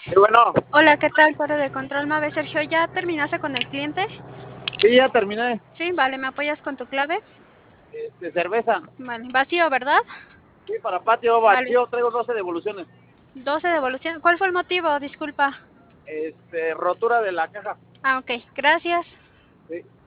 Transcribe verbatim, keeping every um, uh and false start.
Sí, bueno, Hola, ¿qué tal? Torre de control, Mabe. Sergio, ¿ya terminaste con el cliente? sí, ya terminé. Sí, vale, ¿me apoyas con tu clave? Este, cerveza. Vale, vacío, ¿verdad? Sí, para patio Vale, vacío traigo doce devoluciones. doce devoluciones. ¿Cuál fue el motivo? Disculpa. Este, rotura de la caja. Ah, ok, gracias. Sí.